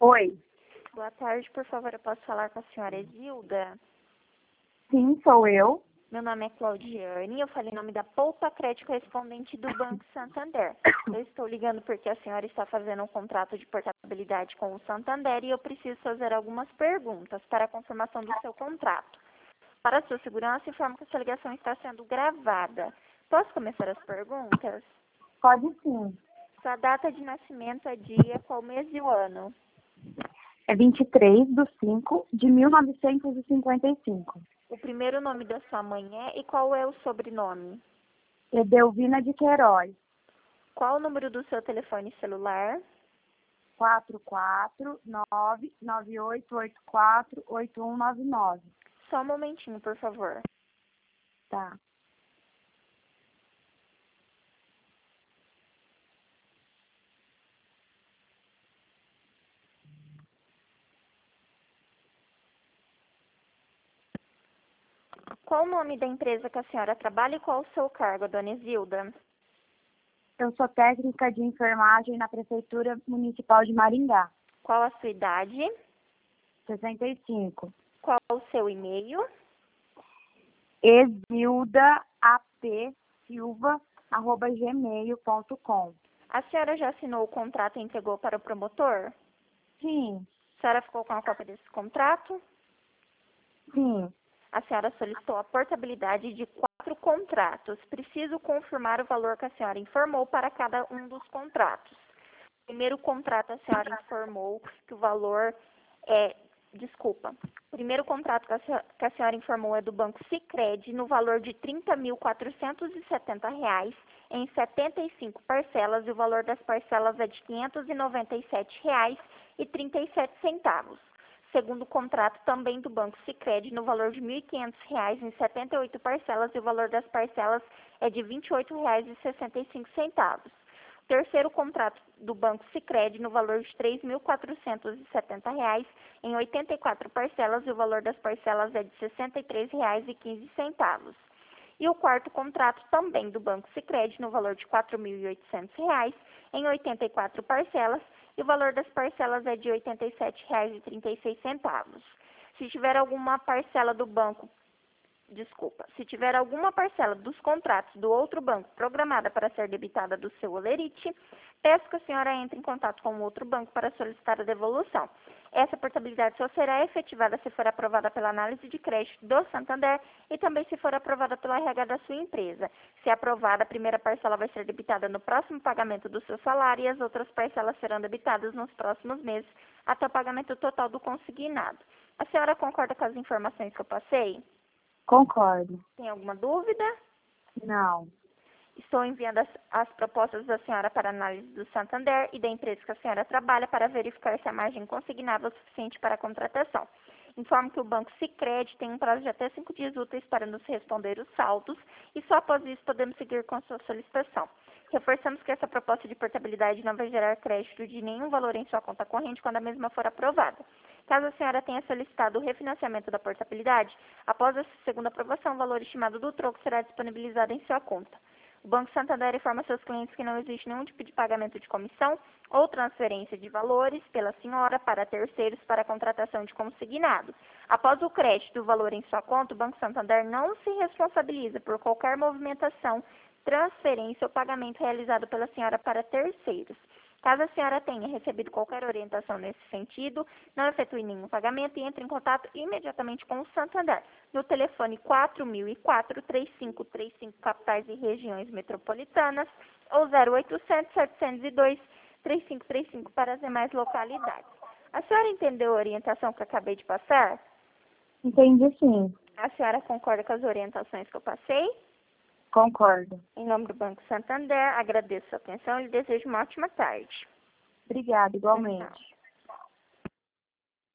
Oi, Boa tarde, por favor, eu posso falar com a senhora Isilda? sim, sou eu. Meu nome é Claudiane, eu falei em nome da Poupa Crédito correspondente do Banco Santander. Eu estou ligando porque a senhora está fazendo um contrato de portabilidade com o Santander e eu preciso fazer algumas perguntas para a confirmação do seu contrato. Para sua segurança, informo que essa ligação está sendo gravada. Posso começar as perguntas? Pode sim. Sua data de nascimento é dia, qual mês e o ano? É 23/5/1955. O primeiro nome da sua mãe é e qual é o sobrenome? Edelvina de Queiroz. Qual o número do seu telefone celular? 449-9884-8199. Só um momentinho, por favor. Tá. Qual o nome da empresa que a senhora trabalha e qual o seu cargo, dona Isilda? Eu sou técnica de enfermagem na Prefeitura Municipal de Maringá. Qual a sua idade? 65. Qual o seu e-mail? exildaapsilva@gmail.com. A senhora já assinou o contrato e entregou para o promotor? Sim, A senhora ficou com a cópia desse contrato? sim. A senhora solicitou a portabilidade de 4 contratos. Preciso confirmar o valor que a senhora informou para cada um dos contratos. O primeiro contrato, a senhora informou que o valor é... Desculpa. O primeiro contrato que a senhora informou é do Banco Sicredi, no valor de R$ 30.470 em 75 parcelas, e o valor das parcelas é de R$ 597,37. Segundo contrato, também do Banco Sicredi, no valor de R$ 1.500 em 78 parcelas, e o valor das parcelas é de R$ 28,65. Terceiro contrato do Banco Sicredi, no valor de R$ 3.470 em 84 parcelas, e o valor das parcelas é de R$ 63,15. E o quarto contrato também do Banco Sicredi, no valor de R$ 4.800 em 84 parcelas, e o valor das parcelas é de R$ 87,36. Se tiver alguma parcela do banco Se tiver alguma parcela dos contratos do outro banco programada para ser debitada do seu holerite, peço que a senhora entre em contato com o outro banco para solicitar a devolução. Essa portabilidade só será efetivada se for aprovada pela análise de crédito do Santander e também se for aprovada pela RH da sua empresa. Se aprovada, a primeira parcela vai ser debitada no próximo pagamento do seu salário e as outras parcelas serão debitadas nos próximos meses até o pagamento total do consignado. A senhora concorda com as informações que eu passei? Concordo. Tem alguma dúvida? Não. Estou enviando as propostas da senhora para análise do Santander e da empresa que a senhora trabalha para verificar se a margem consignada é suficiente para a contratação. Informo que o Banco Sicredi tem um prazo de até 5 dias úteis para nos responder os saldos e só após isso podemos seguir com a sua solicitação. Reforçamos que essa proposta de portabilidade não vai gerar crédito de nenhum valor em sua conta corrente quando a mesma for aprovada. Caso a senhora tenha solicitado o refinanciamento da portabilidade, após a segunda aprovação, o valor estimado do troco será disponibilizado em sua conta. O Banco Santander informa seus clientes que não existe nenhum tipo de pagamento de comissão ou transferência de valores pela senhora para terceiros para a contratação de consignado. Após o crédito do valor em sua conta, o Banco Santander não se responsabiliza por qualquer movimentação, transferência ou pagamento realizado pela senhora para terceiros. Caso a senhora tenha recebido qualquer orientação nesse sentido, não efetue nenhum pagamento e entre em contato imediatamente com o Santander, no telefone 4004-3535, capitais e regiões metropolitanas, ou 0800-702-3535 para as demais localidades. A senhora entendeu a orientação que eu acabei de passar? Entendi, sim. A senhora concorda com as orientações que eu passei? Concordo. Em nome do Banco Santander, agradeço a atenção e lhe desejo uma ótima tarde. Obrigada, igualmente.